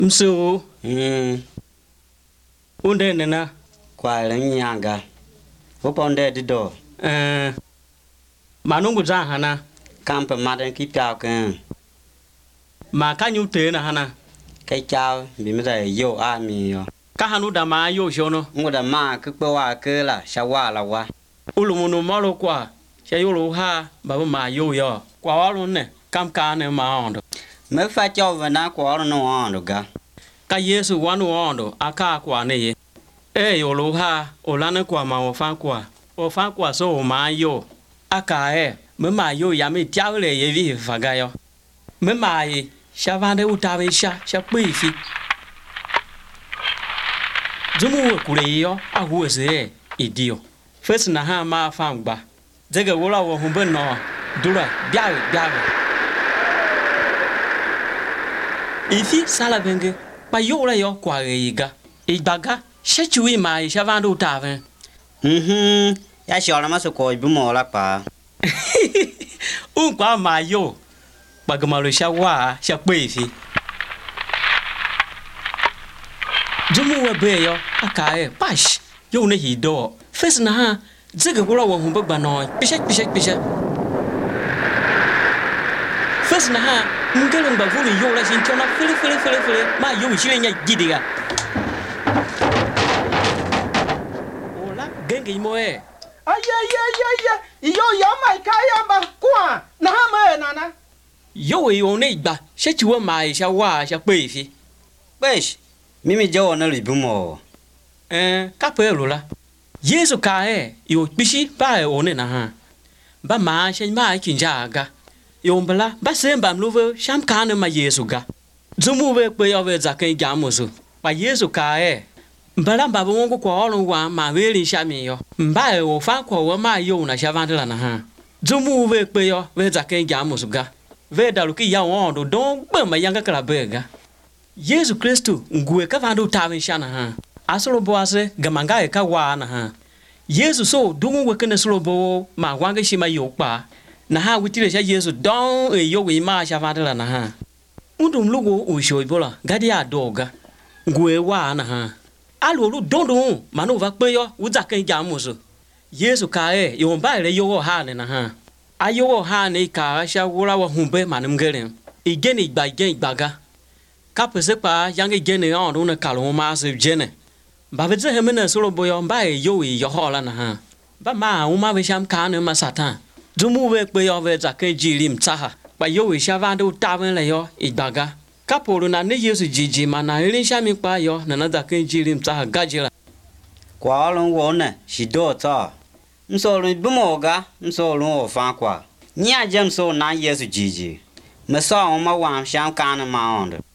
Mso. Unde nena. Kwa nyanga. Uponde dido. Manungu za hana. Kampe maden ki piao ken. Ma kanyu te na hana. Kai chao bimida yo ami yo. Ka hanu da ma yo shono. Ngoda ma kukpo wa ke la shawa la wa. Ulumunu malo kwa. Cha yulu ha baba ma yo yo. Kwa walu ne kam ka ne ma ondo. Me fa chao vana kwa no ondo ga. Ka Yesu wanu ondo aka kwa ne ye. Yulu ha olane kwa ma ofa kwa. Ofa kwa so ma yo. Aka me ma yo ya me tiao le ye vi faga yo. Me ma ye shavande utawe sha kwifi. Zumu kule yo ahu ese idio. First na ha ma fangba. Zega wola wo humbe no dura biawe. Ifi sala benge pa yo la yo kwa reiga. Ibaga shetui ma shavande utawe. Ya shola ma so ko ibumo la pa. Kwa ma yo. Bagamalu shawa sha kwifi. Zumu wa be yo aka pash yo ne hido. First na ha zega wola wo humbe gba no. Pisha. First na ha ngelo ngba vuli yo la shin chona fili ma yo shile nya gidiga. Ola genge moe. Iyo ya mai kaya ba kwa na ha ma nana. Yo yo ne gba shechiwa ma sha wa sha kwifi. Besh mimi jo na libumo. Kapelo la. Yesu ka yo bishi ba one na ha. Ba ma sha ma kinja ga. Yo mbala ba semba mluve sham kana ma Yesu ga. Zumu we pe yo we zaken jamusu. Ba Yesu ka mbala ba bongo kwa olu wa ma weli shami yo. Mba o fa kwa wa ma yo na sha vandela na ha. Zumu we pe yo we zaken jamusu ga. Ve daluki ya wondo don ba ma yanga kala bega. Yesu Kristo ngwe ka vandu tawen shana ha. Asolo boase gamanga ka wa na ha. Yesu so dungu we kana solo bo ma wanga shima yo pa. Na ha witire sha Yesu don yo we ma sha vandela na ha. Undum lugo o shoy bola gadi adoga. Ngwe wa na ha. Alolu dondon manu va pe yo uza kan jamuso. Yesu ka yo mba le yo ha ne na ha. Ayo ha ne ka sha wura wa humbe manum geren. Igeni igbaga. Kapese pa yange gene on na kalon ma se jene. Ba veze hemene solo boyo mba yo hola na ha. Ba ma uma ve sham ka ne ma satan. Zumu we pe yo ve za ke jirim tsaha. Ba yo sha vandu tawen le yo igbaga. Kapolo na ne Yesu jiji mana irin shami pa yo na za ke jirim tsaha gajira. Kwa lon wo ne shido ta. Mso libumo ga mso lo fa kwa. Nya jam so na Yesu jiji. Me so ma wa sham kana ma on.